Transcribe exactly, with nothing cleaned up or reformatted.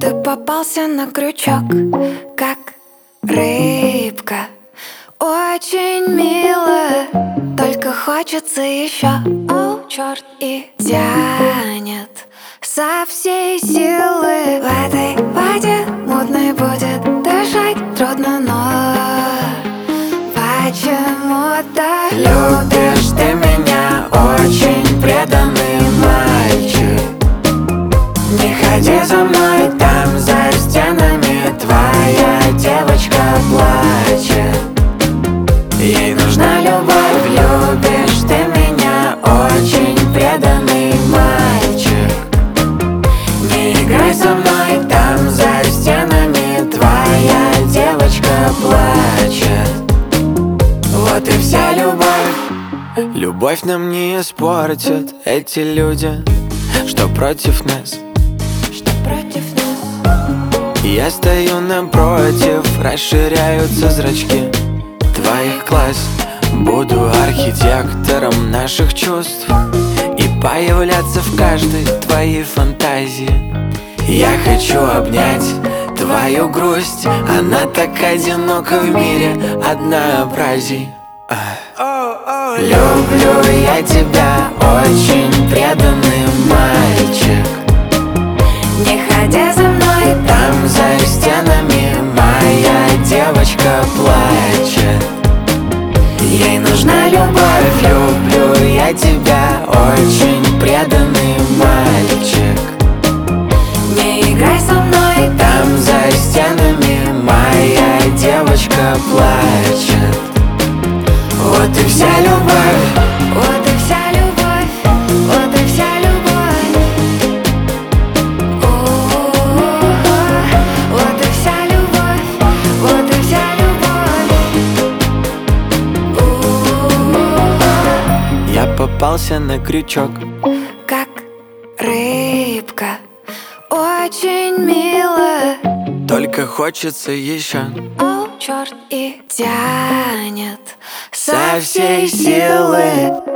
Ты попался на крючок, как рыбка. Очень мило, только хочется еще. О, черт, и тянет со всей силы. В этой воде мутной будет дышать трудно, но почему-то любишь ты меня, очень преданный мальчик. Не ходи за мной, там за стенами твоя девочка плачет. Ей нужна любовь, любишь ты меня, очень преданный мальчик. Не играй со мной, там за стенами твоя девочка плачет. Вот и вся любовь. Любовь нам не испортят эти люди, что против нас. Что против нас? Я стою напротив, расширяются зрачки твоих глаз. Буду архитектором наших чувств и появляться в каждой твоей фантазии. Я хочу обнять твою грусть, она так одинока в мире однообразий. Люблю я тебя, очень преданный мальчик. Не ходи за мной, Там за стенами моя девочка плачет. Ей нужна любовь, люблю я тебя, очень преданный мальчик. не играй со мной. Там за стенами моя девочка плачет. Вот и вся любовь. Вот и вся любовь, вот и вся любовь. О-о-о-о. Вот и вся любовь, вот и вся любовь. О-о-о. Я попался на крючок, Как рыбка, очень мило. только хочется еще. О, черт, и тянет Со всей силы.